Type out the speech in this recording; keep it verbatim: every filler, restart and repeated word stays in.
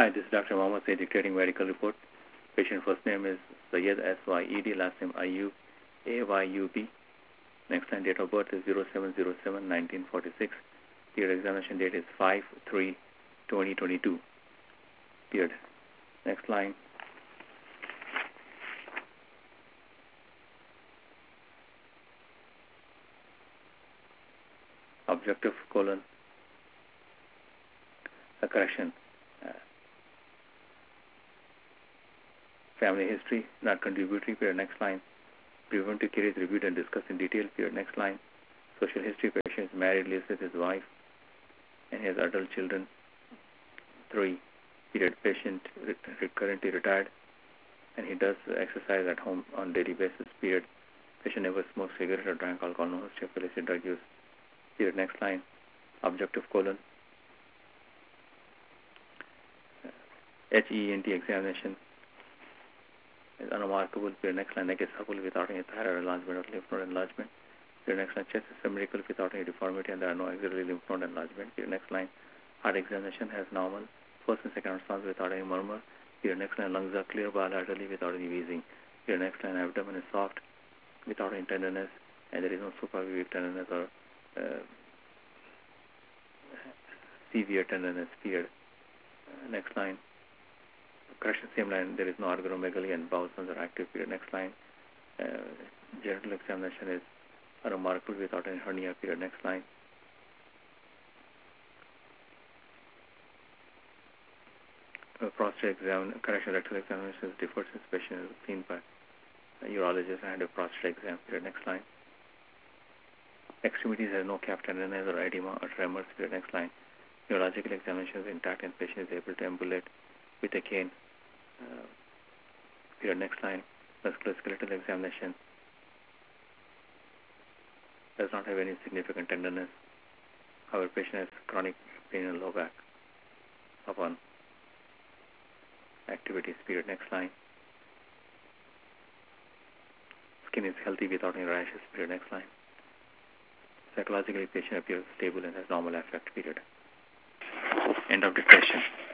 Hi, this is Doctor Mohammed Said dictating medical report. Patient first name is Syed, S Y E D, last name Ayub, A Y U B. Next line, date of birth is zero seven zero seven nineteen forty-six. Period examination date is five three twenty twenty-two. Period. Next line. Objective colon. A correction. Uh, family history, not contributory. Period. Next line. Preventive care is reviewed and discussed in detail. Period. Next line. Social history, patient is married, lives with his wife, and has adult children. Three. Period. Patient re currently retired, and he does exercise at home on daily basis. Period. Patient never smoked cigarette or drank alcohol, no history of illicit drug use. Period. Next line. Objective colon. H E N T examination is unremarkable. Period. Next line. Neck is supple without any thyroid enlargement or lymph node enlargement. Period. Next line. Chest is symmetrical without any deformity, and there are no axillary lymph node enlargement. Period. Next line. Heart examination has normal first and second response without any murmur. Period. Next line. Lungs are clear bilaterally without any wheezing. Period. Next line. Abdomen is soft without any tenderness, and there is no suprapubic tenderness or uh, severe tenderness. Period. Uh, next line. Correction, same line. There is no organomegaly and bowel sounds are active. Period. Next line. Uh, genital examination is unremarkable without any hernia. Period. Next line. Uh, prostate exam, correction, rectal examination is deferred since patient is seen by a urologist and a prostate exam. Period. Next line. Extremities has no calf tenderness or edema or tremors. Period. Next line. Neurological examination is intact and patient is able to ambulate with a cane. Uh, period. Next line. Musculoskeletal examination does not have any significant tenderness. However, patient has chronic pain in low back upon activities. Period. Next line. Skin is healthy without any rashes. Period. Next line. Psychologically, patient appears stable and has normal affect. Period. End of discussion.